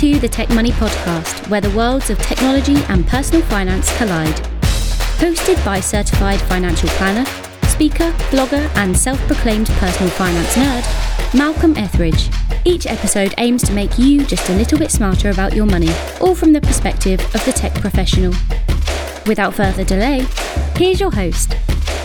to the Tech Money Podcast, where the worlds of technology and personal finance collide. Hosted by certified financial planner, speaker, blogger, and self-proclaimed personal finance nerd, Malcolm Etheridge. Each episode aims to make you just a little bit smarter about your money, all from the perspective of the tech professional. Without further delay, here's your host.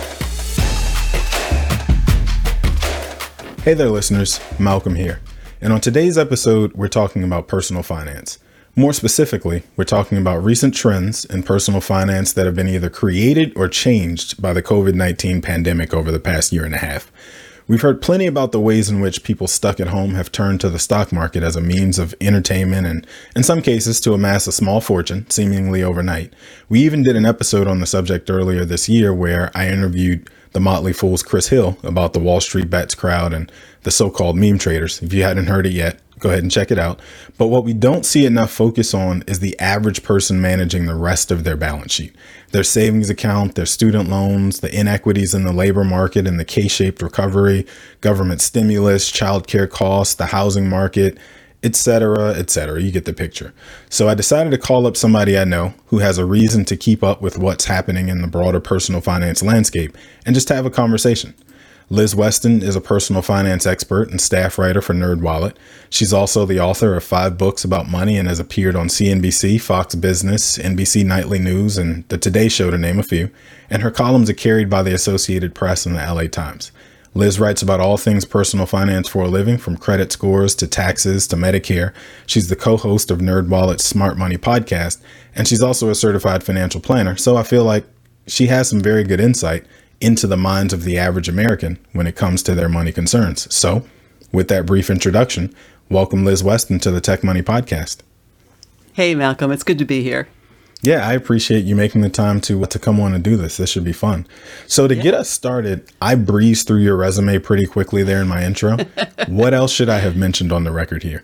Hey there, listeners. Malcolm here. And on today's episode, we're talking about personal finance. More specifically, we're talking about recent trends in personal finance that have been either created or changed by the COVID-19 pandemic over the past year and a half. We've heard plenty about the ways in which people stuck at home have turned to the stock market as a means of entertainment and, in some cases, to amass a small fortune, seemingly overnight. We even did an episode on the subject earlier this year where I interviewed the Motley Fool's Chris Hill about the Wall Street Bets crowd and the so-called meme traders. If you hadn't heard it yet, go ahead and check it out. But what we don't see enough focus on is the average person managing the rest of their balance sheet. Their savings account, their student loans, the inequities in the labor market and the K-shaped recovery, government stimulus, childcare costs, the housing market, etc., etc. You get the picture. So I decided to call up somebody I know who has a reason to keep up with what's happening in the broader personal finance landscape and just have a conversation. Liz Weston is a personal finance expert and staff writer for NerdWallet. She's also the author of 5 books about money and has appeared on CNBC, Fox Business, NBC Nightly News, and The Today Show, to name a few. And her columns are carried by the Associated Press and the LA Times. Liz writes about all things personal finance for a living, from credit scores to taxes to Medicare. She's the co-host of NerdWallet's Smart Money podcast, and she's also a certified financial planner. So I feel like she has some very good insight into the minds of the average American when it comes to their money concerns. So, with that brief introduction, welcome Liz Weston to the Tech Money Podcast. Hey, Malcolm, it's good to be here. Yeah, I appreciate you making the time to come on and do this. This should be fun. So to get us started, I breezed through your resume pretty quickly there in my intro. What else should I have mentioned on the record here?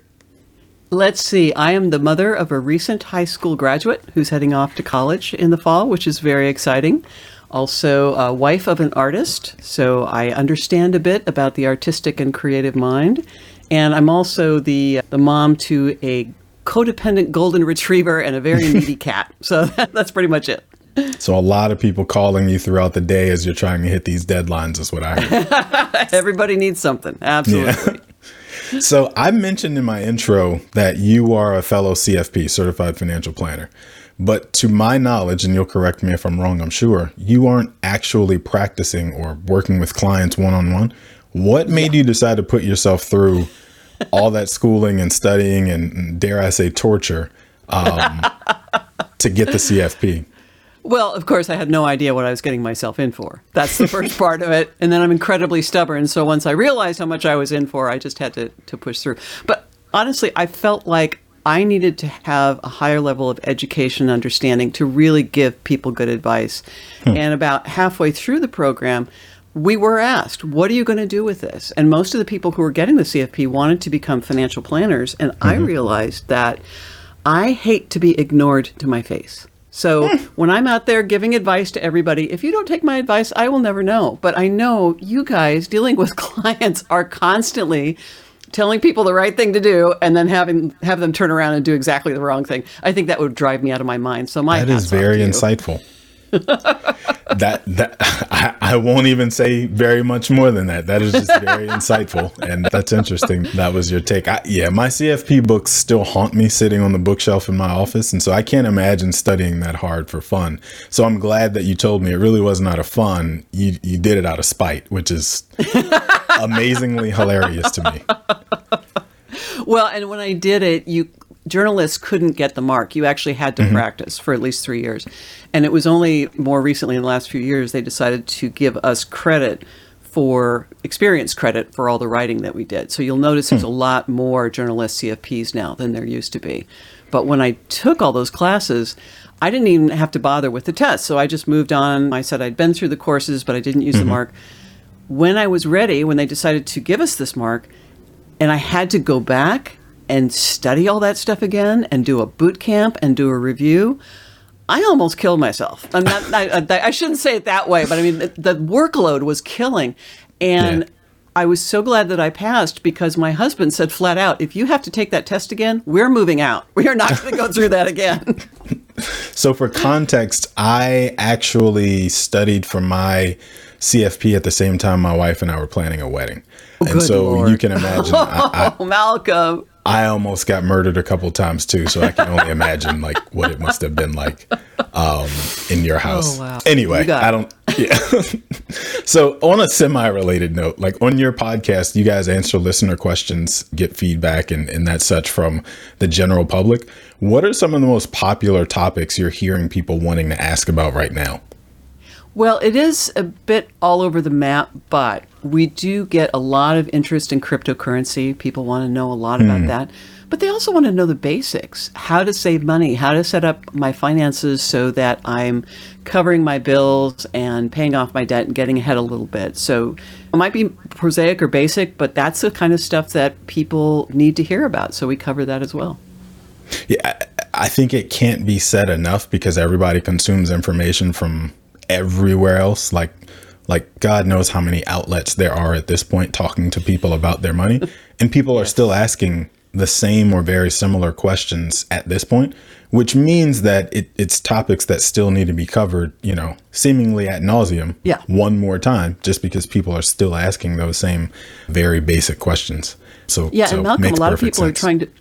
Let's see. I am the mother of a recent high school graduate who's heading off to college in the fall, which is very exciting. Also, a wife of an artist, so I understand a bit about the artistic and creative mind. And I'm also the mom to a codependent golden retriever and a very needy cat. So that's pretty much it. So a lot of people calling you throughout the day as you're trying to hit these deadlines is what I heard. Everybody needs something. Absolutely. Yeah. So I mentioned in my intro that you are a fellow CFP, Certified Financial Planner. But to my knowledge, and you'll correct me if I'm wrong, I'm sure, you aren't actually practicing or working with clients one-on-one. What made you decide to put yourself through all that schooling and studying and, dare I say, torture to get the CFP? Well, of course, I had no idea what I was getting myself in for. That's the first part of it. And then I'm incredibly stubborn. So once I realized how much I was in for, I just had to push through. But honestly, I felt like I needed to have a higher level of education and understanding to really give people good advice. And about halfway through the program, we were asked, what are you going to do with this? And most of the people who were getting the CFP wanted to become financial planners. And I realized that I hate to be ignored to my face. So when I'm out there giving advice to everybody, if you don't take my advice, I will never know. But I know you guys dealing with clients are constantly telling people the right thing to do and then have them turn around and do exactly the wrong thing. I think that would drive me out of my mind. So that is very insightful. I won't even say very much more than that. That is just very insightful. And that's interesting. That was your take. My CFP books still haunt me sitting on the bookshelf in my office. And so I can't imagine studying that hard for fun. So I'm glad that you told me it really wasn't out of fun. You did it out of spite, which is amazingly hilarious to me. Well, and when I did it, journalists couldn't get the mark. You actually had to practice for at least 3 years. And it was only more recently, in the last few years, they decided to give us experience credit for all the writing that we did. So you'll notice there's a lot more journalist CFPs now than there used to be. But when I took all those classes, I didn't even have to bother with the test. So I just moved on. I said I'd been through the courses, but I didn't use the mark. When I was ready, when they decided to give us this mark, and I had to go back and study all that stuff again and do a boot camp and do a review, I almost killed myself. I shouldn't say it that way, but I mean, the workload was killing. And I was so glad that I passed because my husband said flat out, if you have to take that test again, we're moving out. We are not going to go through that again. So for context, I actually studied for my CFP at the same time my wife and I were planning a wedding. And so Lord. You can imagine, Malcolm. I almost got murdered a couple times too. So I can only imagine like what it must have been like in your house. Oh, wow. Anyway, I don't. Yeah. So on a semi-related note, like on your podcast, you guys answer listener questions, get feedback and that such from the general public. What are some of the most popular topics you're hearing people wanting to ask about right now? Well, it is a bit all over the map, but we do get a lot of interest in cryptocurrency. People want to know a lot about that. But they also want to know the basics, how to save money, how to set up my finances so that I'm covering my bills and paying off my debt and getting ahead a little bit. So it might be prosaic or basic, but that's the kind of stuff that people need to hear about. So we cover that as well. Yeah, I think it can't be said enough because everybody consumes information from everywhere else. Like God knows how many outlets there are at this point talking to people about their money. And people are still asking the same or very similar questions at this point, which means that it's topics that still need to be covered, you know, seemingly ad nauseum one more time, just because people are still asking those same very basic questions. So and Malcolm, a lot of people are trying to,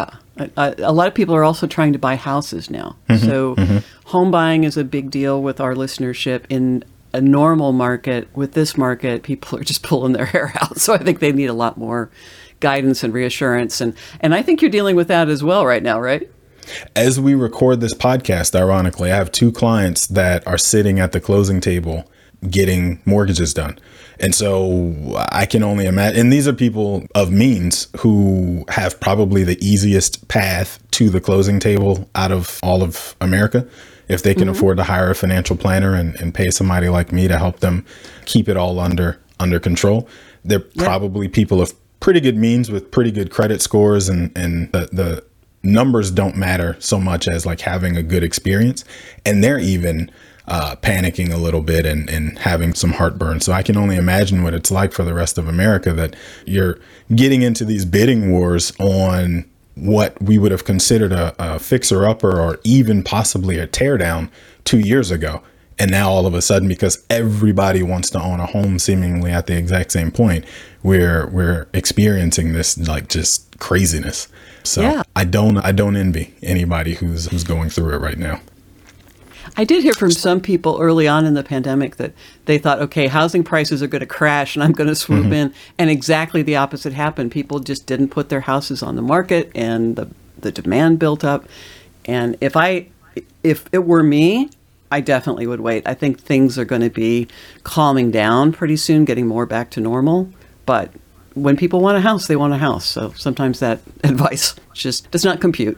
a lot of people are also trying to buy houses now. So home buying is a big deal with our listenership. In a normal market, with this market, people are just pulling their hair out. So I think they need a lot more guidance and reassurance. And I think you're dealing with that as well right now, right? As we record this podcast, ironically, I have 2 clients that are sitting at the closing table getting mortgages done. And so I can only imagine, and these are people of means who have probably the easiest path to the closing table out of all of America. If they can afford to hire a financial planner and pay somebody like me to help them keep it all under control. They're probably people of pretty good means with pretty good credit scores, and the numbers don't matter so much as like having a good experience. And they're even panicking a little bit and having some heartburn. So I can only imagine what it's like for the rest of America, that you're getting into these bidding wars on what we would have considered a fixer-upper or even possibly a teardown 2 years ago. And now all of a sudden, because everybody wants to own a home seemingly at the exact same point, we're experiencing this like just craziness. So I don't envy anybody who's going through it right now. I did hear from some people early on in the pandemic that they thought, okay, housing prices are going to crash and I'm going to swoop in. And exactly the opposite happened. People just didn't put their houses on the market and the demand built up. And if it were me, I definitely would wait. I think things are going to be calming down pretty soon, getting more back to normal. But when people want a house, they want a house. So sometimes that advice just does not compute.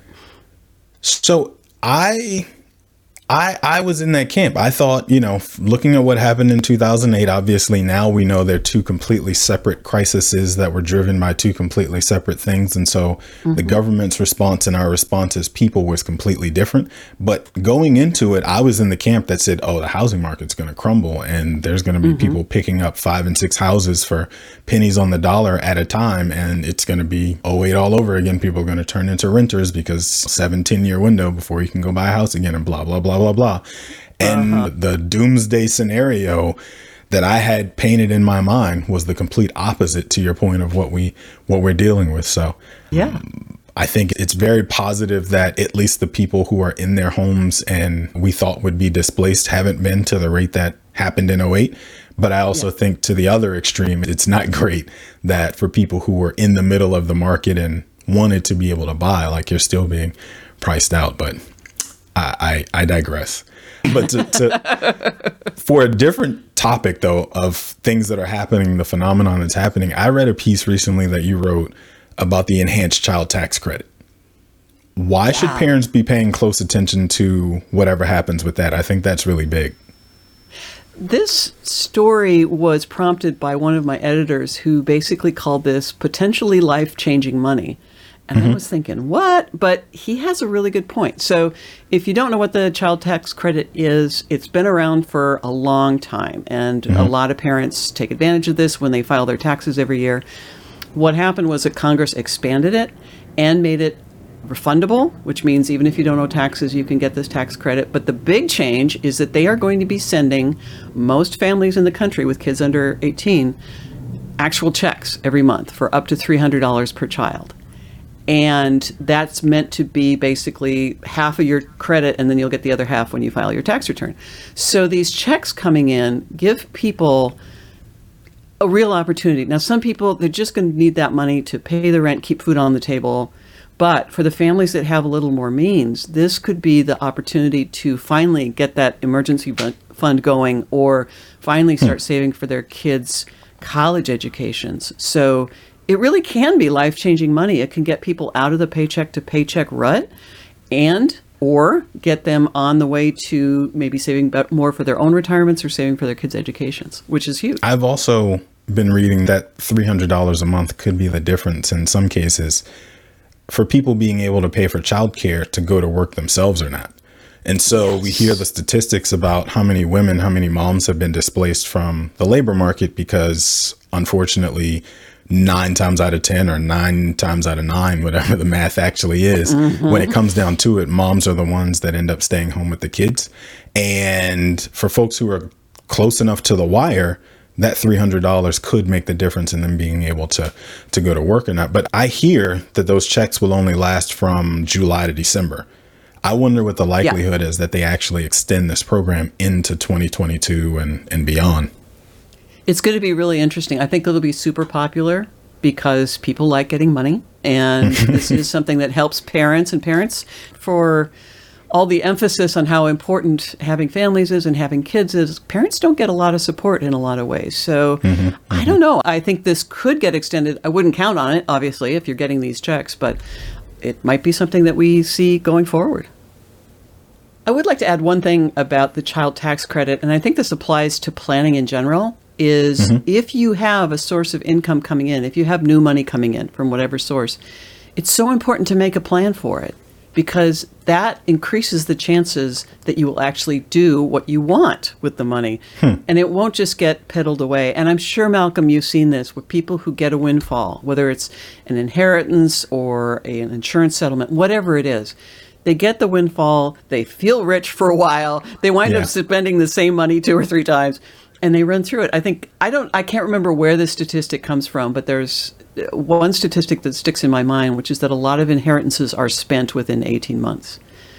So I was in that camp. I thought, you know, looking at what happened in 2008, obviously now we know they're 2 completely separate crises that were driven by 2 completely separate things. And so the government's response and our response as people was completely different. But going into it, I was in the camp that said, oh, the housing market's going to crumble and there's going to be people picking up 5 and 6 houses for pennies on the dollar at a time. And it's going to be 08 all over again. People are going to turn into renters because 7-10 year window before you can go buy a house again and blah, blah, blah, blah, blah. And the doomsday scenario that I had painted in my mind was the complete opposite to your point of what we're dealing with. So I think it's very positive that at least the people who are in their homes and we thought would be displaced haven't been to the rate that happened in 08. But I also think to the other extreme, it's not great that for people who were in the middle of the market and wanted to be able to buy, like you're still being priced out. But I digress. But for a different topic, though, of things that are happening, the phenomenon that's happening, I read a piece recently that you wrote about the enhanced child tax credit. Why should parents be paying close attention to whatever happens with that? I think that's really big. This story was prompted by one of my editors who basically called this potentially life-changing money. And I was thinking, what? But he has a really good point. So if you don't know what the child tax credit is, it's been around for a long time. And a lot of parents take advantage of this when they file their taxes every year. What happened was that Congress expanded it and made it refundable, which means even if you don't owe taxes, you can get this tax credit. But the big change is that they are going to be sending most families in the country with kids under 18 actual checks every month for up to $300 per child. And that's meant to be basically half of your credit, and then you'll get the other half when you file your tax return. So these checks coming in give people a real opportunity. Now, some people, they're just going to need that money to pay the rent, keep food on the table. But for the families that have a little more means, this could be the opportunity to finally get that emergency fund going, or finally start saving for their kids' college educations. So it really can be life-changing money. It can get people out of the paycheck to paycheck rut, and or get them on the way to maybe saving more for their own retirements or saving for their kids' educations, which is huge. I've also been reading that $300 a month could be the difference in some cases for people being able to pay for childcare to go to work themselves or not. And so we hear the statistics about how many women, how many moms have been displaced from the labor market because, unfortunately, 9 times out of 10 or 9 times out of 9, whatever the math actually is, when it comes down to it, moms are the ones that end up staying home with the kids. And for folks who are close enough to the wire, that $300 could make the difference in them being able to go to work or not. But I hear that those checks will only last from July to December. I wonder what the likelihood is that they actually extend this program into 2022 and beyond. It's going to be really interesting. I think it'll be super popular because people like getting money. And this is something that helps parents. And parents, for all the emphasis on how important having families is and having kids is, parents don't get a lot of support in a lot of ways. So I don't know. I think this could get extended. I wouldn't count on it, obviously, if you're getting these checks, but it might be something that we see going forward. I would like to add one thing about the child tax credit, and I think this applies to planning in general, is if you have a source of income coming in, if you have new money coming in from whatever source, it's so important to make a plan for it, because that increases the chances that you will actually do what you want with the money. And it won't just get peddled away. And I'm sure, Malcolm, you've seen this with people who get a windfall, whether it's an inheritance or an insurance settlement, whatever it is. They get the windfall, they feel rich for a while, they wind up spending the same money 2 or 3 times, and they run through it. I can't remember where this statistic comes from, but there's one statistic that sticks in my mind, which is that a lot of inheritances are spent within 18 months.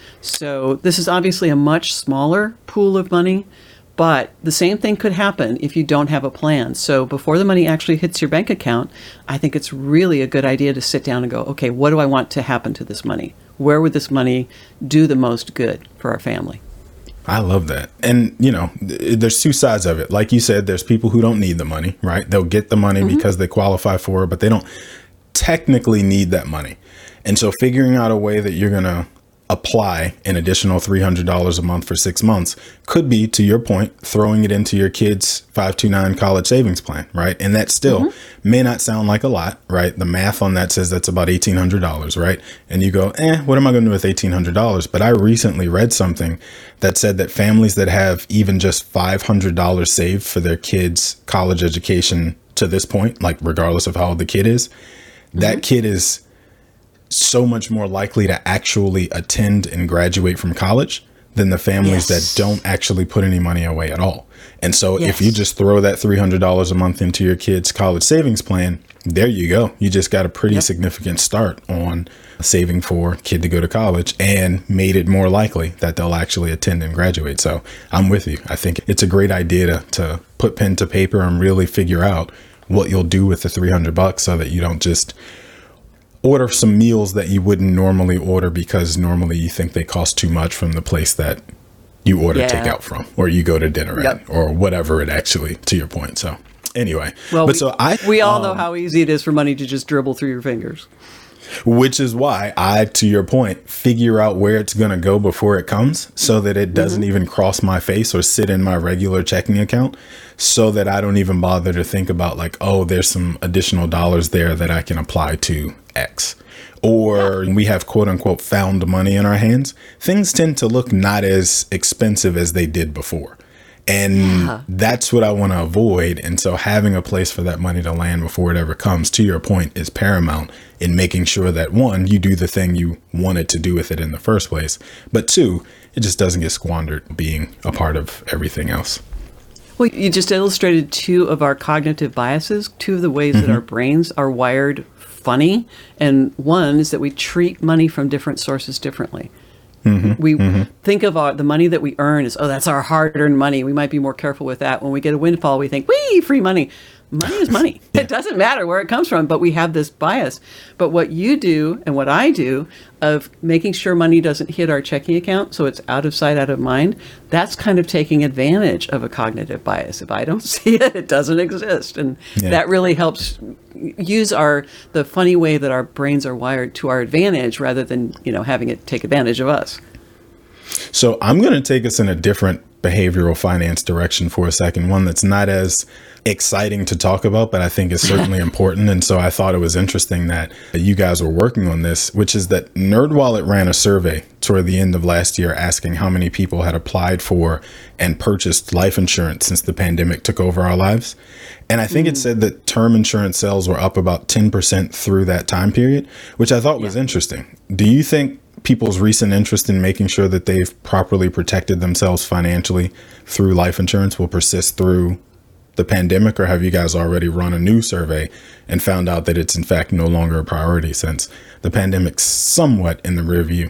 So this is obviously a much smaller pool of money, but the same thing could happen if you don't have a plan. So before the money actually hits your bank account, I think it's really a good idea to sit down and go, okay, what do I want to happen to this money? Where would this money do the most good for our family? I love that. And, there's 2 sides of it. Like you said, there's people who don't need the money, right? They'll get the money because they qualify for it, but they don't technically need that money. And so figuring out a way that you're going to apply an additional $300 a month for 6 months could be, to your point, throwing it into your kid's 529 college savings plan, right? And that still may not sound like a lot, right? The math on that says that's about $1,800, right? And you go, what am I going to do with $1,800? But I recently read something that said that families that have even just $500 saved for their kids' college education to this point, like regardless of how old the kid is, that kid is so much more likely to actually attend and graduate from college than the families that don't actually put any money away at all. And so if you just throw that $300 a month into your kid's college savings plan, there you go. You just got a pretty significant start on saving for a kid to go to college and made it more likely that they'll actually attend and graduate. So I'm with you. I think it's a great idea to put pen to paper and really figure out what you'll do with the $300 so that you don't just order some meals that you wouldn't normally order because normally you think they cost too much from the place that you order takeout from, or you go to dinner at, or whatever it actually, to your point. So anyway, well, we all know how easy it is for money to just dribble through your fingers. Which is why I, to your point, figure out where it's going to go before it comes so that it doesn't even cross my face or sit in my regular checking account, so that I don't even bother to think about like, oh, there's some additional dollars there that I can apply to X. or we have quote unquote found money in our hands, things tend to look not as expensive as they did before. And that's what I want to avoid. And so having a place for that money to land before it ever comes, to your point, is paramount in making sure that, one, you do the thing you wanted to do with it in the first place, but two, it just doesn't get squandered being a part of everything else. Well, you just illustrated two of our cognitive biases, two of the ways that our brains are wired funny. And one is that we treat money from different sources differently. We think of the money that we earn as, oh, that's our hard-earned money. We might be more careful with that. When we get a windfall, we think, whee, free money. Money is money. It doesn't matter where it comes from, but we have this bias. But what you do and what I do of making sure money doesn't hit our checking account, so it's out of sight, out of mind, that's kind of taking advantage of a cognitive bias. If I don't see it, it doesn't exist. And that really helps use the funny way that our brains are wired to our advantage rather than, having it take advantage of us. So I'm going to take us in a different behavioral finance direction for a second, one that's not as exciting to talk about, but I think is certainly important. And so I thought it was interesting that you guys were working on this, which is that NerdWallet ran a survey toward the end of last year asking how many people had applied for and purchased life insurance since the pandemic took over our lives. And I think it said that term insurance sales were up about 10% through that time period, which I thought was interesting. Do you think people's recent interest in making sure that they've properly protected themselves financially through life insurance will persist through the pandemic, or have you guys already run a new survey and found out that it's in fact no longer a priority since the pandemic's somewhat in the rear view?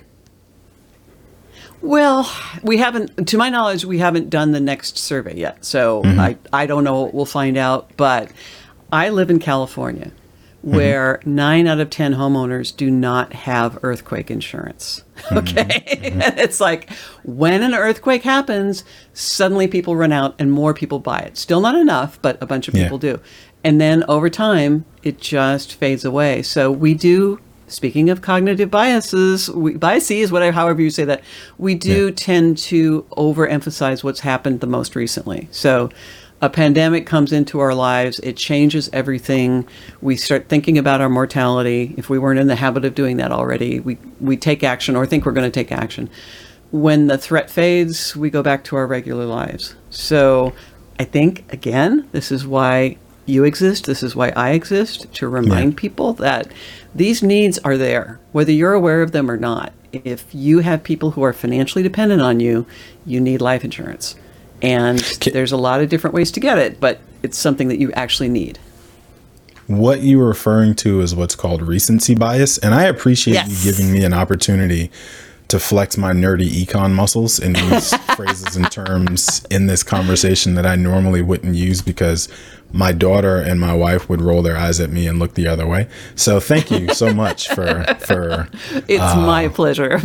Well, we haven't, to my knowledge, we haven't done the next survey yet. So I don't know. We'll find out. But I live in California, where 9 out of 10 homeowners do not have earthquake insurance. Okay. And it's like when an earthquake happens, suddenly people run out and more people buy it. Still not enough, but a bunch of people do. And then over time, it just fades away. So we do, speaking of cognitive biases, biases, whatever, however you say that, we do tend to overemphasize what's happened the most recently. So a pandemic comes into our lives. It changes everything. We start thinking about our mortality. If we weren't in the habit of doing that already, we take action or think we're going to take action. When the threat fades, we go back to our regular lives. So I think, again, this is why you exist. This is why I exist, to remind people that these needs are there, whether you're aware of them or not. If you have people who are financially dependent on you, you need life insurance. And there's a lot of different ways to get it, but it's something that you actually need. What you were referring to is what's called recency bias. And I appreciate you giving me an opportunity to flex my nerdy econ muscles and use phrases and terms in this conversation that I normally wouldn't use because my daughter and my wife would roll their eyes at me and look the other way. So thank you so much for It's my pleasure.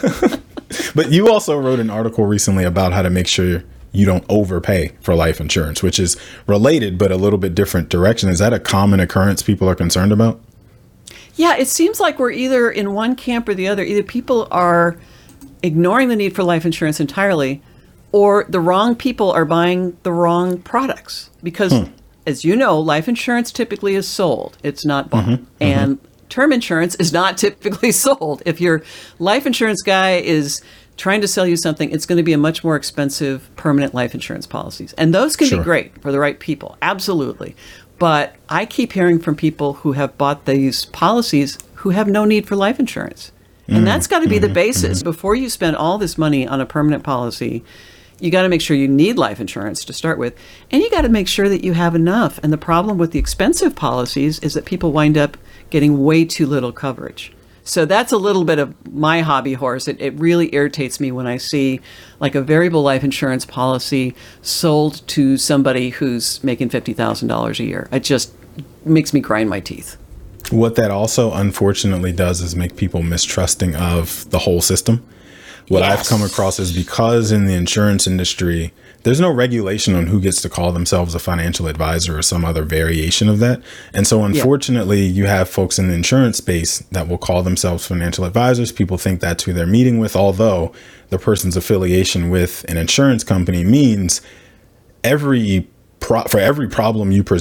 But you also wrote an article recently about how to make sure you don't overpay for life insurance, which is related, but a little bit different direction. Is that a common occurrence people are concerned about? Yeah, it seems like we're either in one camp or the other. Either people are ignoring the need for life insurance entirely, or the wrong people are buying the wrong products. Because, as you know, life insurance typically is sold. It's not bought. And term insurance is not typically sold. If your life insurance guy is trying to sell you something, it's going to be a much more expensive permanent life insurance policies. And those can be great for the right people. Absolutely. But I keep hearing from people who have bought these policies who have no need for life insurance. And that's got to be the basis. Before you spend all this money on a permanent policy, you got to make sure you need life insurance to start with. And you got to make sure that you have enough. And the problem with the expensive policies is that people wind up getting way too little coverage. So that's a little bit of my hobby horse. It really irritates me when I see like a variable life insurance policy sold to somebody who's making $50,000 a year. It just makes me grind my teeth. What that also unfortunately does is make people mistrusting of the whole system. What I've come across is because in the insurance industry, there's no regulation on who gets to call themselves a financial advisor or some other variation of that. And so unfortunately, you have folks in the insurance space that will call themselves financial advisors. People think that's who they're meeting with, although the person's affiliation with an insurance company means for every problem you present,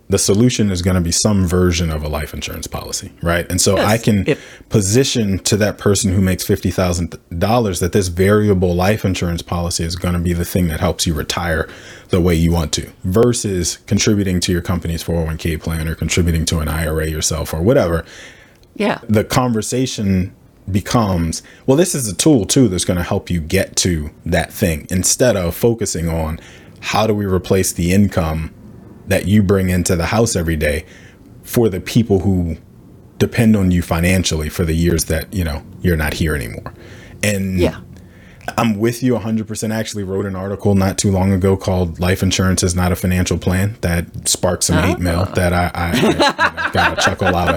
the solution is going to be some version of a life insurance policy, right? And so Yes. I can position to that person who makes $50,000 that this variable life insurance policy is going to be the thing that helps you retire the way you want to, versus contributing to your company's 401k plan or contributing to an IRA yourself or whatever. Yeah. The conversation becomes, well, this is a tool too that's going to help you get to that thing, instead of focusing on how do we replace the income that you bring into the house every day for the people who depend on you financially for the years that, you're not here anymore. And Yeah. I'm with you 100%. I actually wrote an article not too long ago called "Life Insurance is Not a Financial Plan" that sparked some hate mail that I got a chuckle out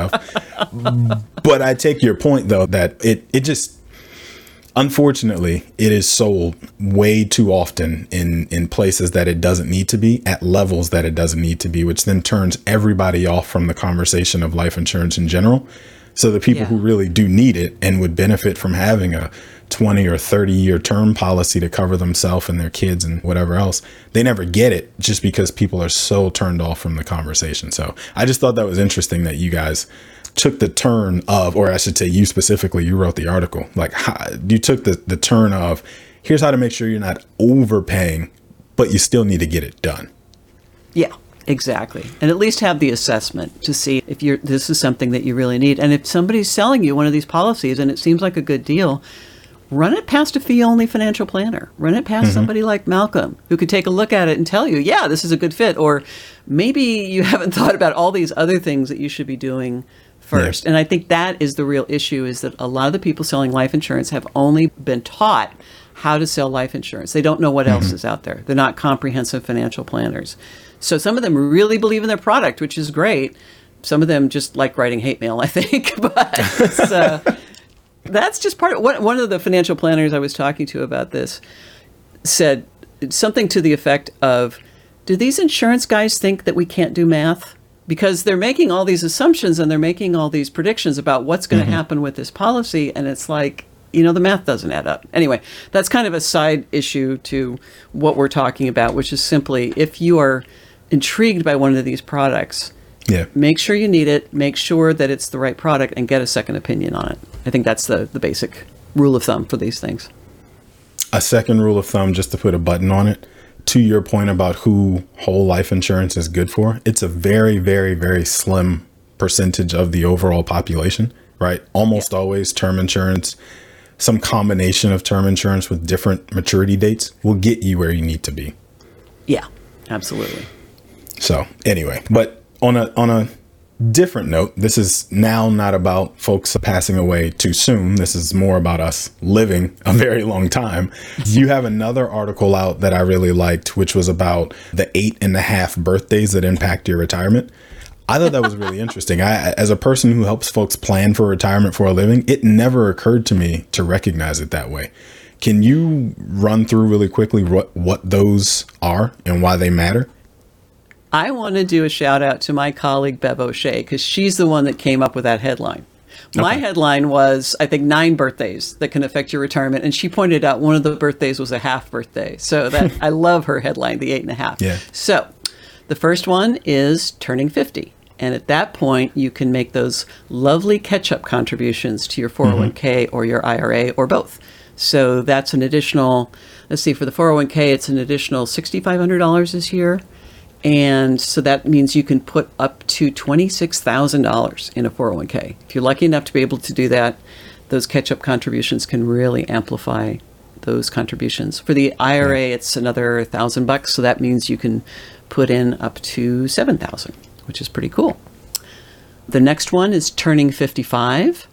of. But I take your point, though, that it just, unfortunately, it is sold way too often in places that it doesn't need to be, at levels that it doesn't need to be, which then turns everybody off from the conversation of life insurance in general. So the people who really do need it and would benefit from having a 20 or 30-year term policy to cover themselves and their kids and whatever else, they never get it just because people are so turned off from the conversation. So I just thought that was interesting that you guys took the turn of, or I should say you specifically, you wrote the article, like you took the turn of, here's how to make sure you're not overpaying, but you still need to get it done. Yeah, exactly. And at least have the assessment to see if this is something that you really need. And if somebody's selling you one of these policies and it seems like a good deal, run it past a fee-only financial planner. Run it past somebody like Malcolm, who could take a look at it and tell you, yeah, this is a good fit. Or maybe you haven't thought about all these other things that you should be doing first. Yeah. And I think that is the real issue, is that a lot of the people selling life insurance have only been taught how to sell life insurance. They don't know what else is out there. They're not comprehensive financial planners. So some of them really believe in their product, which is great. Some of them just like writing hate mail, I think. But that's just part of one of the financial planners I was talking to about this said something to the effect of, do these insurance guys think that we can't do math? Because they're making all these assumptions and they're making all these predictions about what's going to happen with this policy. And it's like, the math doesn't add up. Anyway, that's kind of a side issue to what we're talking about, which is simply, if you are intrigued by one of these products, make sure you need it, make sure that it's the right product, and get a second opinion on it. I think that's the basic rule of thumb for these things. A second rule of thumb, just to put a button on it, to your point about who whole life insurance is good for, it's a very, very, very slim percentage of the overall population, right? Almost always term insurance, some combination of term insurance with different maturity dates will get you where you need to be. Yeah, absolutely. So anyway, but on a different note, this is now not about folks passing away too soon. This is more about us living a very long time. You have another article out that I really liked, which was about the 8.5 birthdays that impact your retirement. I thought that was really interesting. As a person who helps folks plan for retirement for a living, it never occurred to me to recognize it that way. Can you run through really quickly what those are and why they matter? I want to do a shout out to my colleague, Bev O'Shea, because she's the one that came up with that headline. My headline was, I think, 9 birthdays that can affect your retirement. And she pointed out one of the birthdays was a half birthday. So that I love her headline, the 8.5. Yeah. So the first one is turning 50. And at that point, you can make those lovely catch-up contributions to your 401k or your IRA or both. So that's an additional, let's see, for the 401k, it's an additional $6,500 this year. And so that means you can put up to $26,000 in a 401k. If you're lucky enough to be able to do that, those catch-up contributions can really amplify those contributions. For the IRA, it's another $1,000, so that means you can put in up to $7,000, which is pretty cool. The next one is turning 55.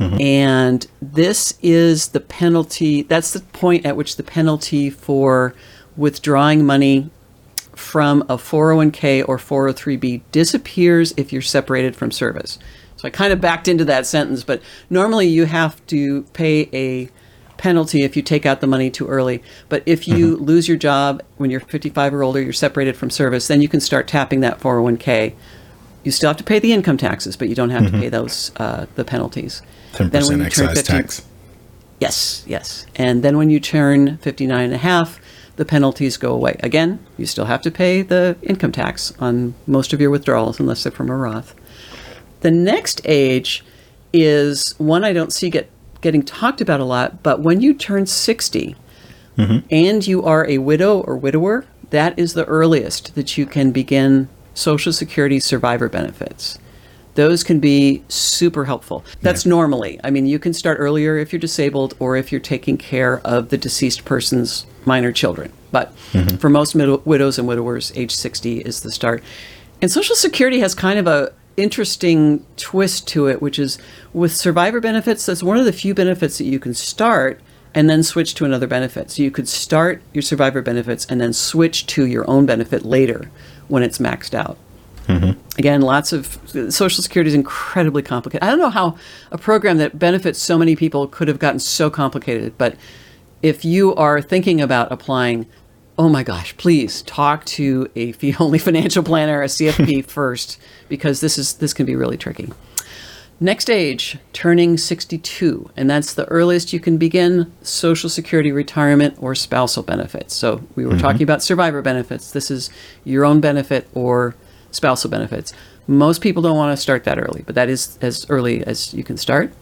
And this is the penalty. That's the point at which the penalty for withdrawing money from a 401k or 403b disappears if you're separated from service. So I kind of backed into that sentence, but normally you have to pay a penalty if you take out the money too early. But if you lose your job when you're 55 or older, you're separated from service, then you can start tapping that 401k. You still have to pay the income taxes, but you don't have to pay those the penalties. 10% excise tax. Yes. And then when you turn 59 and a half, the penalties go away. Again, you still have to pay the income tax on most of your withdrawals unless they're from a Roth. The next age is one I don't see getting talked about a lot, but when you turn 60 and you are a widow or widower, that is the earliest that you can begin Social Security survivor benefits. Those can be super helpful. That's normally. I mean, you can start earlier if you're disabled or if you're taking care of the deceased person's minor children. But for most widows and widowers, age 60 is the start. And Social Security has kind of a interesting twist to it, which is with survivor benefits, that's one of the few benefits that you can start and then switch to another benefit. So you could start your survivor benefits and then switch to your own benefit later when it's maxed out. Again, Social Security is incredibly complicated. I don't know how a program that benefits so many people could have gotten so complicated, but if you are thinking about applying, oh my gosh, please talk to a fee-only financial planner, a CFP first, because this can be really tricky. Next age, turning 62, and that's the earliest you can begin Social Security retirement or spousal benefits. So we were talking about survivor benefits. This is your own benefit or spousal benefits. Most people don't want to start that early, but that is as early as you can start.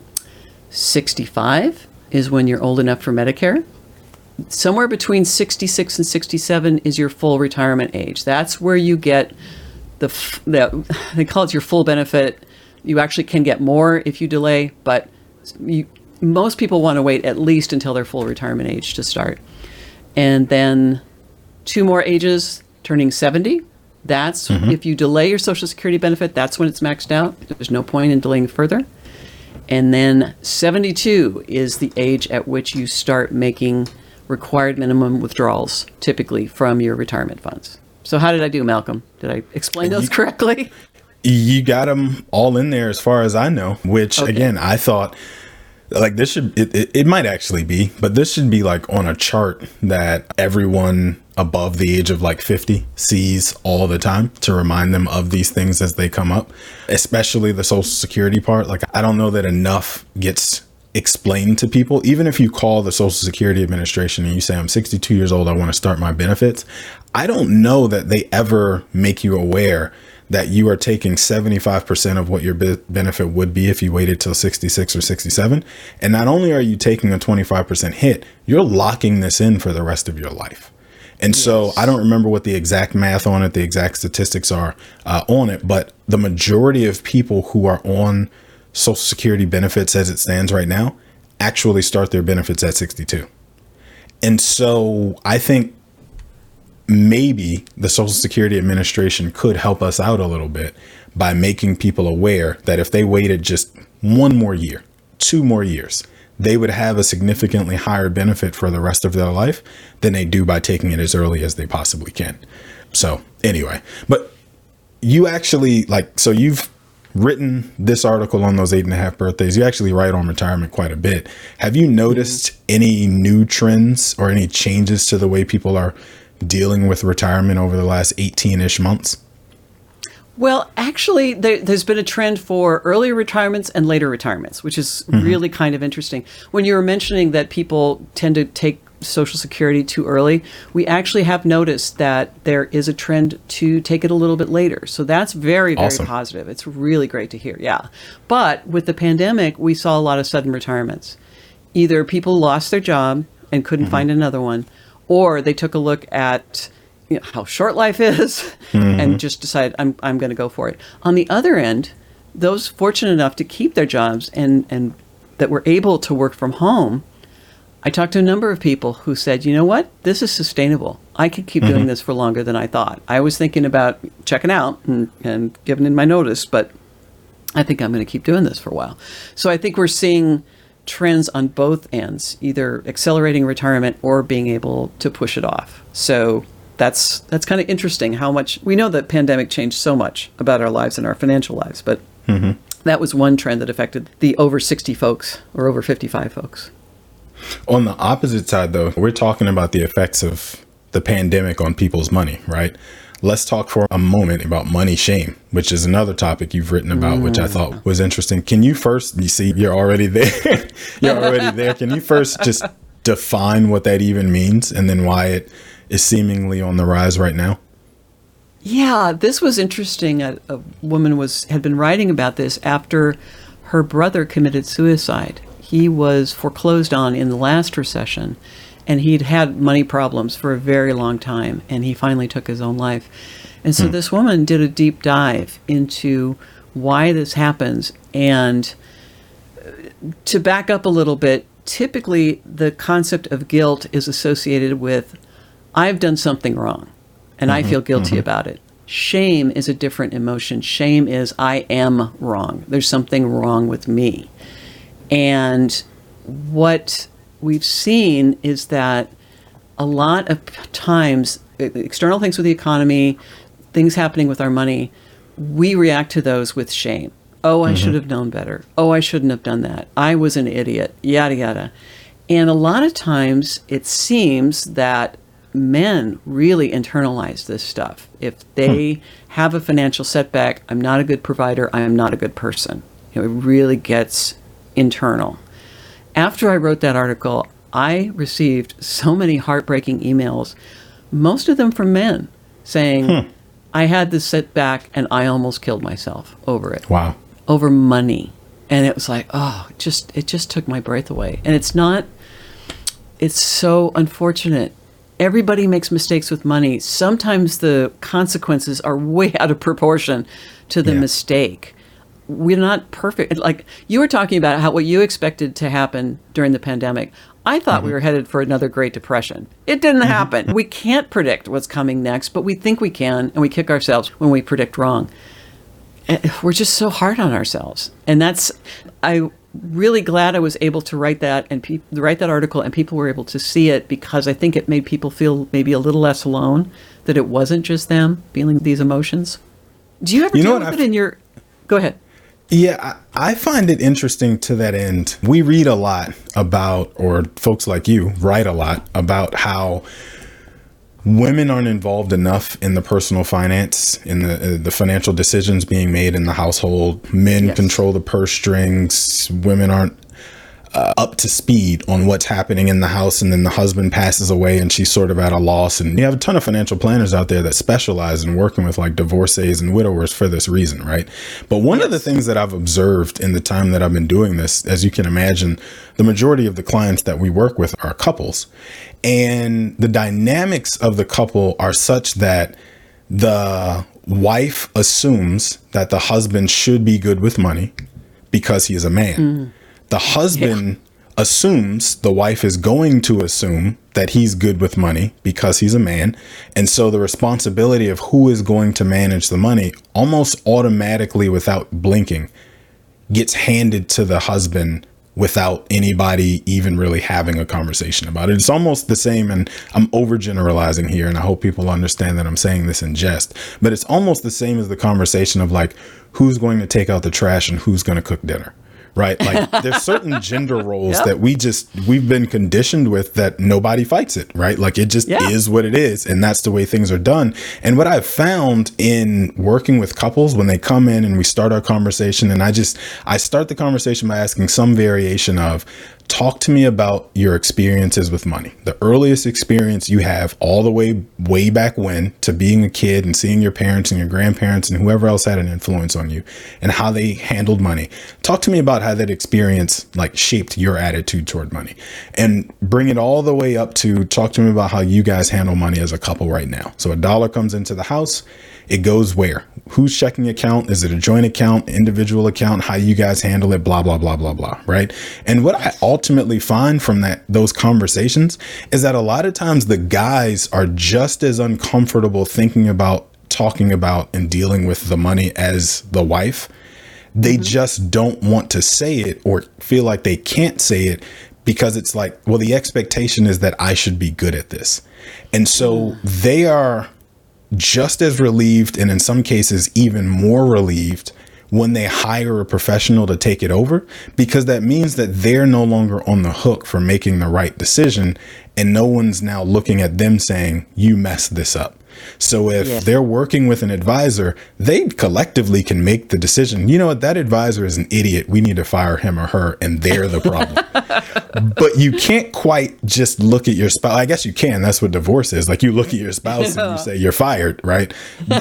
65 is when you're old enough for Medicare. Somewhere between 66 and 67 is your full retirement age. That's where you get they call it your full benefit. You actually can get more if you delay, but most people want to wait at least until their full retirement age to start. And then 2 more ages, turning 70. That's if you delay your Social Security benefit, that's when it's maxed out. There's no point in delaying further. And then 72 is the age at which you start making required minimum withdrawals, typically from your retirement funds. So how did I do, Malcolm? Did I explain those correctly? You got them all in there as far as I know, which again, I thought like this should, it might actually be, but this should be like on a chart that everyone above the age of like 50 sees all the time to remind them of these things as they come up, especially the Social Security part. Like, I don't know that enough gets explained to people. Even if you call the Social Security Administration and you say, I'm 62 years old, I want to start my benefits. I don't know that they ever make you aware that you are taking 75% of what your benefit would be if you waited till 66 or 67. And not only are you taking a 25% hit, you're locking this in for the rest of your life. And so I don't remember what the exact math on it, the exact statistics are on it, but the majority of people who are on Social Security benefits as it stands right now actually start their benefits at 62. And so I think maybe the Social Security Administration could help us out a little bit by making people aware that if they waited just 1 more year, 2 more years, they would have a significantly higher benefit for the rest of their life than they do by taking it as early as they possibly can. So anyway, but you actually so you've written this article on those 8.5 birthdays. You actually write on retirement quite a bit. Have you noticed any new trends or any changes to the way people are dealing with retirement over the last 18-ish months? Well, actually, there's been a trend for earlier retirements and later retirements, which is really kind of interesting. When you were mentioning that people tend to take Social Security too early, we actually have noticed that there is a trend to take it a little bit later. So that's very, very awesome. Positive. It's really great to hear. Yeah. But with the pandemic, we saw a lot of sudden retirements. Either people lost their job and couldn't find another one, or they took a look at how short life is and just decided, I'm going to go for it. On the other end, those fortunate enough to keep their jobs and that were able to work from home, I talked to a number of people who said, you know what, this is sustainable. I could keep doing this for longer than I thought. I was thinking about checking out and giving in my notice, but I think I'm going to keep doing this for a while. So I think we're seeing trends on both ends, either accelerating retirement or being able to push it off. So that's kind of interesting how much we know that pandemic changed so much about our lives and our financial lives, but that was one trend that affected the over 60 folks or over 55 folks. On the opposite side, though, we're talking about the effects of the pandemic on people's money, right? Let's talk for a moment about money shame, which is another topic you've written about, which I thought was interesting. Can you first, you see, you're already there. You're already there. Can you first just define what that even means and then why it is seemingly on the rise right now? Yeah, this was interesting. A woman had been writing about this after her brother committed suicide. He was foreclosed on in the last recession, and he'd had money problems for a very long time, and he finally took his own life. And so this woman did a deep dive into why this happens. And to back up a little bit, typically the concept of guilt is associated with, I've done something wrong and I feel guilty about it. Shame is a different emotion. Shame is, I am wrong. There's something wrong with me. And what we've seen is that a lot of times, external things with the economy, things happening with our money, we react to those with shame. Oh, I should have known better. Oh, I shouldn't have done that. I was an idiot, yada, yada. And a lot of times it seems that men really internalize this stuff. If they have a financial setback, I'm not a good provider, I am not a good person. It really gets internal. After I wrote that article, I received so many heartbreaking emails, most of them from men, saying, I had this setback and I almost killed myself over it. Wow. Over money. And it was like, it just took my breath away. And it's so unfortunate. Everybody makes mistakes with money. Sometimes the consequences are way out of proportion to the mistake. We're not perfect. Like you were talking about what you expected to happen during the pandemic. I thought we were headed for another Great Depression. It didn't happen. We can't predict what's coming next, but we think we can, and we kick ourselves when we predict wrong. We're just so hard on ourselves. And I'm really glad I was able to write that and write that article, and people were able to see it, because I think it made people feel maybe a little less alone, that it wasn't just them feeling these emotions. Do you ever deal with it in your... Go ahead. Yeah, I find it interesting to that end. We read a lot about, or folks like you write a lot about how women aren't involved enough in the personal finance, in the financial decisions being made in the household. Men control the purse strings. Women aren't up to speed on what's happening in the house, and then the husband passes away and she's sort of at a loss. And you have a ton of financial planners out there that specialize in working with like divorcees and widowers for this reason, right? But one of the things that I've observed in the time that I've been doing this, as you can imagine, the majority of the clients that we work with are couples, and the dynamics of the couple are such that the wife assumes that the husband should be good with money because he is a man. The husband assumes the wife is going to assume that he's good with money because he's a man. And so the responsibility of who is going to manage the money almost automatically, without blinking, gets handed to the husband without anybody even really having a conversation about it. It's almost the same, and I'm overgeneralizing here, and I hope people understand that I'm saying this in jest, but it's almost the same as the conversation of like, who's going to take out the trash and who's going to cook dinner. Right. Like there's certain gender roles that we've been conditioned with, that nobody fights it. Right. Like it just is what it is. And that's the way things are done. And what I've found in working with couples, when they come in and we start our conversation, and I start the conversation by asking some variation of, talk to me about your experiences with money, the earliest experience you have, all the way back when, to being a kid and seeing your parents and your grandparents and whoever else had an influence on you and how they handled money. Talk to me about how that experience like shaped your attitude toward money, and bring it all the way up to talk to me about how you guys handle money as a couple right now. So $1 comes into the house. It goes where? Whose checking account? Is it a joint account, individual account? How you guys handle it? Blah, blah, blah, blah, blah. Right. And what I ultimately find from those conversations is that a lot of times the guys are just as uncomfortable thinking about, talking about, and dealing with the money as the wife. They just don't want to say it, or feel like they can't say it, because it's like, well, the expectation is that I should be good at this. And so they are just as relieved, and in some cases even more relieved, when they hire a professional to take it over, because that means that they're no longer on the hook for making the right decision, and no one's now looking at them saying, you messed this up. So if they're working with an advisor, they collectively can make the decision, you know what, that advisor is an idiot. We need to fire him or her, and they're the problem. But you can't quite just look at your spouse. I guess you can. That's what divorce is. Like, you look at your spouse and you say you're fired, right?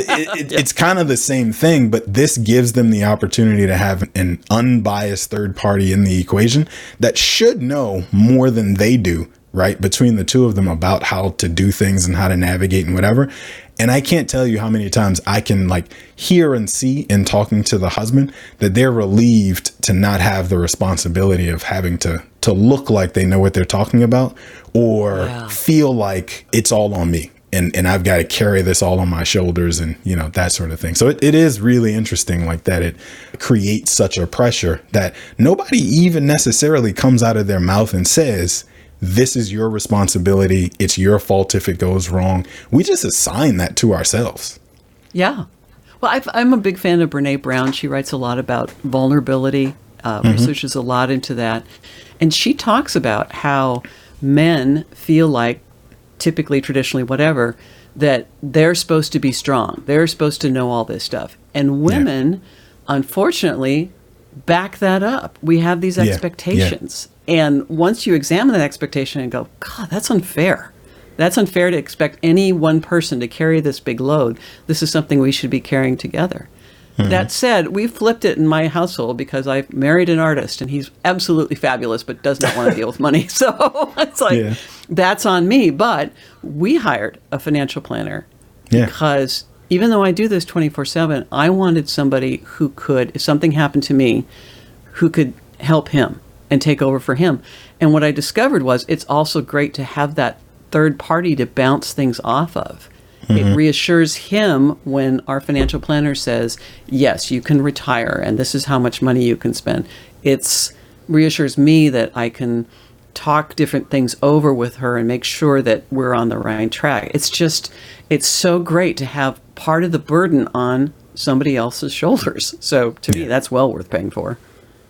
It's kind of the same thing, but this gives them the opportunity to have an unbiased third party in the equation that should know more than they do, right, between the two of them about how to do things and how to navigate and whatever. And I can't tell you how many times I can like hear and see in talking to the husband that they're relieved to not have the responsibility of having to look like they know what they're talking about, or feel like it's all on me and I've got to carry this all on my shoulders, and, you know, that sort of thing. So it is really interesting like that. It creates such a pressure that nobody even necessarily comes out of their mouth and says, this is your responsibility. It's your fault if it goes wrong. We just assign that to ourselves. Yeah. Well, I'm a big fan of Brene Brown. She writes a lot about vulnerability, researches a lot into that. And she talks about how men feel like, typically, traditionally, whatever, that they're supposed to be strong. They're supposed to know all this stuff. And women, unfortunately, back that up. We have these expectations. And once you examine that expectation and go, God, that's unfair. That's unfair to expect any one person to carry this big load. This is something we should be carrying together. That said, we flipped it in my household because I married an artist and he's absolutely fabulous, but does not want to deal with money. So it's like, that's on me. But we hired a financial planner because even though I do this 24/7, I wanted somebody who could, if something happened to me, who could help him and take over for him. And what I discovered was it's also great to have that third party to bounce things off of. It reassures him when our financial planner says, yes, you can retire and this is how much money you can spend. It reassures me that I can talk different things over with her and make sure that we're on the right track. It's so great to have part of the burden on somebody else's shoulders. So to me, that's well worth paying for.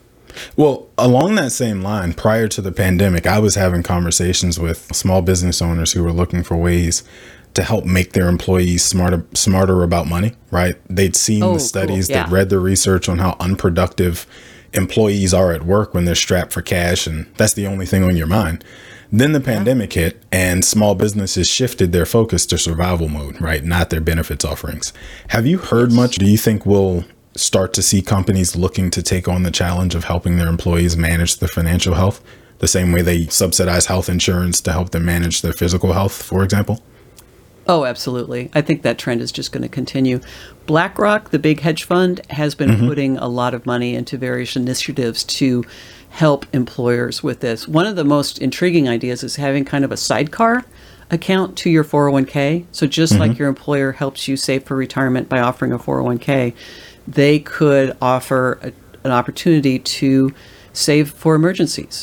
Well, along that same line, prior to the pandemic, I was having conversations with small business owners who were looking for ways to help make their employees smarter about money, right? They'd seen the studies, they'd read the research on how unproductive employees are at work when they're strapped for cash, and that's the only thing on your mind. Then the pandemic hit, and small businesses shifted their focus to survival mode, right? Not their benefits offerings. Have you heard much? Do you think we'll start to see companies looking to take on the challenge of helping their employees manage their financial health the same way they subsidize health insurance to help them manage their physical health, for example? Oh, absolutely. I think that trend is just going to continue. BlackRock, the big hedge fund, has been putting a lot of money into various initiatives to help employers with this. One of the most intriguing ideas is having kind of a sidecar account to your 401k. So just like your employer helps you save for retirement by offering a 401k, they could offer an opportunity to save for emergencies.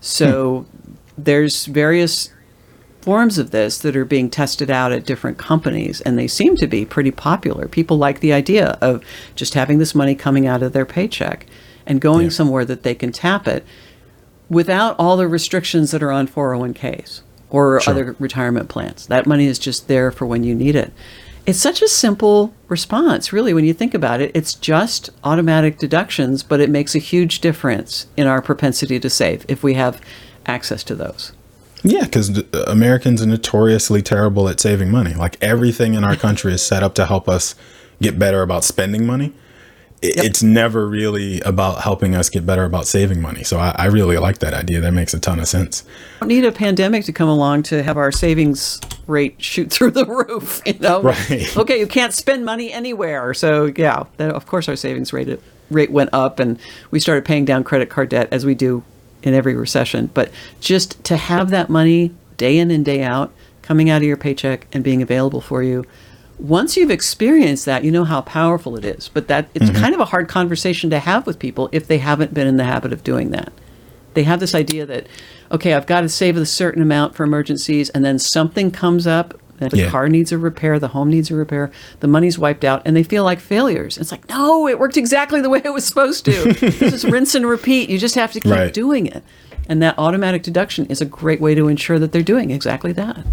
So there's various forms of this that are being tested out at different companies, and they seem to be pretty popular. People like the idea of just having this money coming out of their paycheck and going somewhere that they can tap it without all the restrictions that are on 401ks or other retirement plans. That money is just there for when you need it. It's such a simple response, really, when you think about it. It's just automatic deductions, but it makes a huge difference in our propensity to save if we have access to those. Yeah, because Americans are notoriously terrible at saving money. Like, everything in our country is set up to help us get better about spending money. It's never really about helping us get better about saving money. So I really like that idea. That makes a ton of sense. We don't need a pandemic to come along to have our savings rate shoot through the roof. You know? Right. Okay, you can't spend money anywhere. So yeah, of course our savings rate went up, and we started paying down credit card debt as we do in every recession. But just to have that money day in and day out coming out of your paycheck and being available for you, once you've experienced that, you know how powerful it is. But that it's kind of a hard conversation to have with people if they haven't been in the habit of doing that. They have this idea that, okay, I've got to save a certain amount for emergencies, and then something comes up, that the car needs a repair, the home needs a repair, the money's wiped out, and they feel like failures. It's like, no, it worked exactly the way it was supposed to. This is rinse and repeat. You just have to keep doing it. And that automatic deduction is a great way to ensure that they're doing exactly that.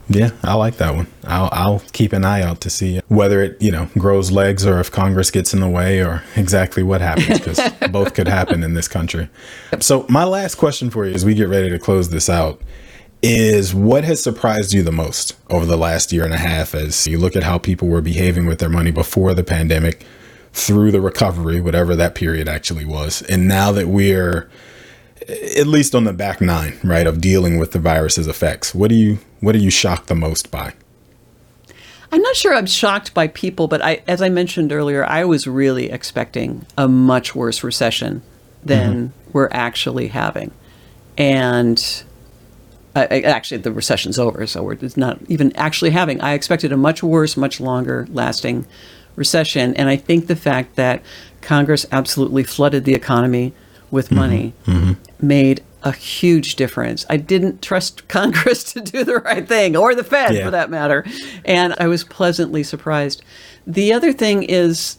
Yeah, I like that one. I'll keep an eye out to see whether it, grows legs or if Congress gets in the way or exactly what happens, because both could happen in this country. So my last question for you as we get ready to close this out is, what has surprised you the most over the last year and a half as you look at how people were behaving with their money before the pandemic, through the recovery, whatever that period actually was, and now that we're at least on the back nine, right, of dealing with the virus's effects? What are you shocked the most by? I'm not sure I'm shocked by people, but as I mentioned earlier, I was really expecting a much worse recession than we're actually having. And actually, the recession's over, so we're not even actually having. I expected a much worse, much longer lasting recession. And I think the fact that Congress absolutely flooded the economy with money made a huge difference. I didn't trust Congress to do the right thing, or the Fed for that matter. And I was pleasantly surprised. The other thing is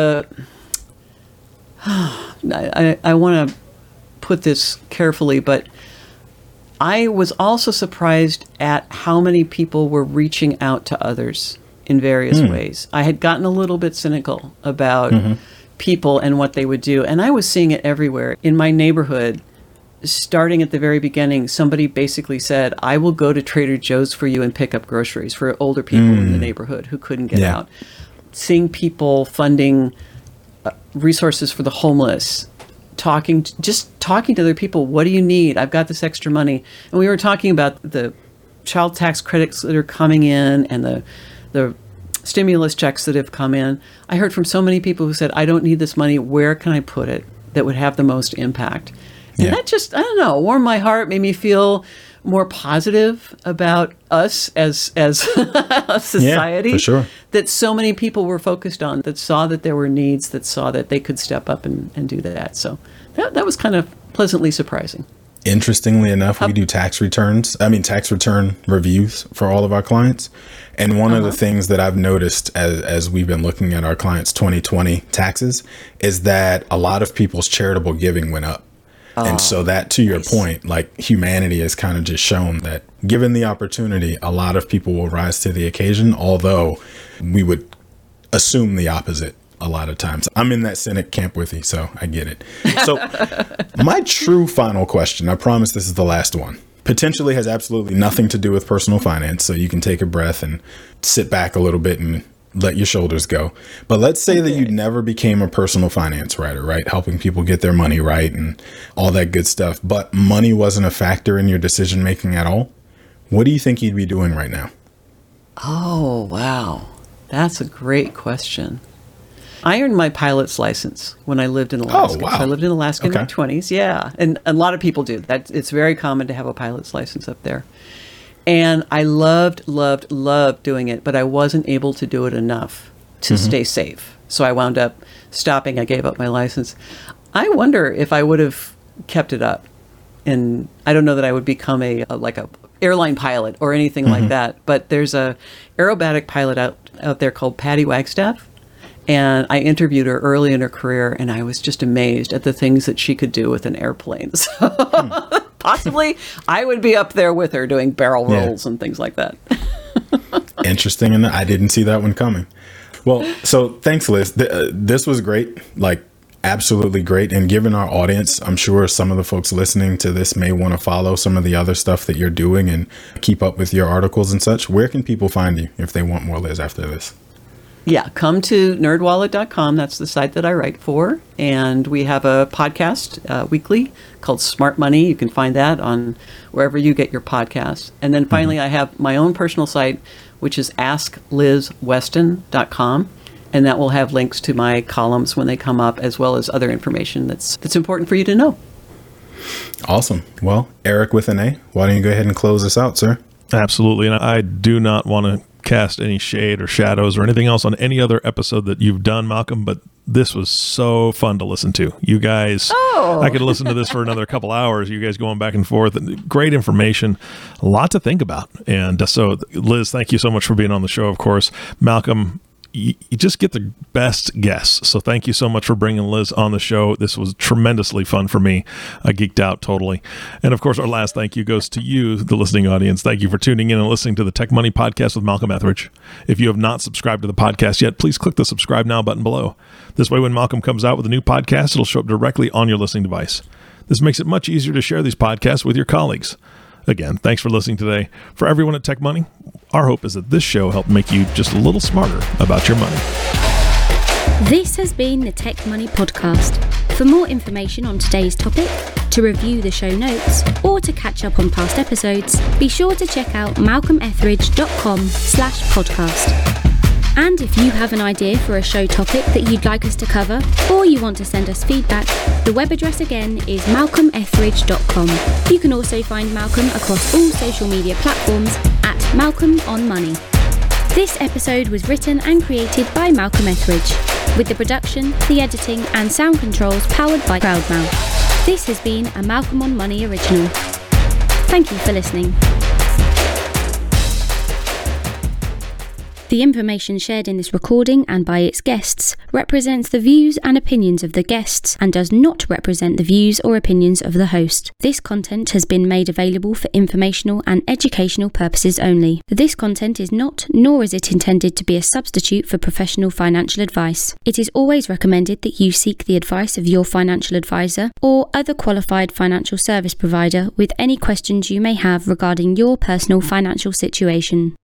I want to put this carefully, but I was also surprised at how many people were reaching out to others in various ways. I had gotten a little bit cynical about people and what they would do. And I was seeing it everywhere. In my neighborhood, starting at the very beginning, somebody basically said, I will go to Trader Joe's for you and pick up groceries for older people in the neighborhood who couldn't get out. Seeing people funding resources for the homeless, talking to other people. What do you need? I've got this extra money. And we were talking about the child tax credits that are coming in and the stimulus checks that have come in. I heard from so many people who said, I don't need this money. Where can I put it that would have the most impact? And that just, I don't know, warmed my heart, made me feel more positive about us as a society. Yeah, for sure. That so many people were focused on, that saw that there were needs, that saw that they could step up and do that. So that was kind of pleasantly surprising. Interestingly enough, we do tax return reviews for all of our clients. And one of the things that I've noticed as we've been looking at our clients' 2020 taxes is that a lot of people's charitable giving went up. And so that, to your point, like, humanity has kind of just shown that given the opportunity, a lot of people will rise to the occasion, although we would assume the opposite a lot of times. I'm in that cynic camp with you, so I get it. So my true final question, I promise this is the last one, potentially has absolutely nothing to do with personal finance, so you can take a breath and sit back a little bit and let your shoulders go. But let's say that you never became a personal finance writer, right? Helping people get their money right and all that good stuff. But money wasn't a factor in your decision making at all. What do you think you'd be doing right now? Oh, wow. That's a great question. I earned my pilot's license when I lived in Alaska. Oh, wow. So I lived in Alaska in my 20s. Yeah. And a lot of people do that. It's very common to have a pilot's license up there. And I loved doing it, but I wasn't able to do it enough to stay safe. So I wound up stopping. I gave up my license. I wonder if I would have kept it up. And I don't know that I would become a airline pilot or anything like that. But there's a aerobatic pilot out there called Patty Wagstaff. And I interviewed her early in her career, and I was just amazed at the things that she could do with an airplane. So possibly I would be up there with her doing barrel rolls and things like that. Interesting. And I didn't see that one coming. Well, so thanks, Liz. This was great. Like, absolutely great. And given our audience, I'm sure some of the folks listening to this may want to follow some of the other stuff that you're doing and keep up with your articles and such. Where can people find you if they want more, Liz, after this? Yeah, come to nerdwallet.com. That's the site that I write for. And we have a podcast weekly called Smart Money. You can find that on wherever you get your podcasts. And then finally, I have my own personal site, which is asklizweston.com. And that will have links to my columns when they come up, as well as other information that's important for you to know. Awesome. Well, Eric with an A, why don't you go ahead and close this out, sir? Absolutely. And I do not want to cast any shade or shadows or anything else on any other episode that you've done, Malcolm, but this was so fun to listen to. You guys, I could listen to this for another couple hours, you guys going back and forth, and great information, a lot to think about. And so, Liz, thank you so much for being on the show, of course. Malcolm, you just get the best guests. So thank you so much for bringing Liz on the show. This was tremendously fun for me. I geeked out totally. And of course, our last thank you goes to you, the listening audience. Thank you for tuning in and listening to the Tech Money Podcast with Malcolm Etheridge. If you have not subscribed to the podcast yet, please click the subscribe now button below. This way, when Malcolm comes out with a new podcast, it'll show up directly on your listening device. This makes it much easier to share these podcasts with your colleagues. Again, thanks for listening today. For everyone at Tech Money, our hope is that this show helped make you just a little smarter about your money. This has been the Tech Money Podcast. For more information on today's topic, to review the show notes, or to catch up on past episodes, be sure to check out malcolmetheridge.com/podcast. And if you have an idea for a show topic that you'd like us to cover, or you want to send us feedback, the web address again is malcolmetheridge.com. You can also find Malcolm across all social media platforms at Malcolm on Money. This episode was written and created by Malcolm Etheridge, with the production, the editing and sound controls powered by Proudmouth. This has been a Malcolm on Money original. Thank you for listening. The information shared in this recording and by its guests represents the views and opinions of the guests and does not represent the views or opinions of the host. This content has been made available for informational and educational purposes only. This content is not, nor is it intended to be a substitute for professional financial advice. It is always recommended that you seek the advice of your financial advisor or other qualified financial service provider with any questions you may have regarding your personal financial situation.